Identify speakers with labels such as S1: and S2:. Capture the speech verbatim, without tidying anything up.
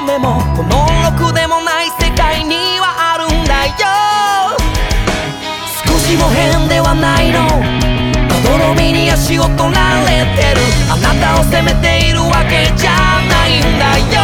S1: 雨もこのろくでもない世界にはあるんだよ。少しも変ではないの、まどろみに足を取られてる。あなたを責めているわけじゃないんだよ。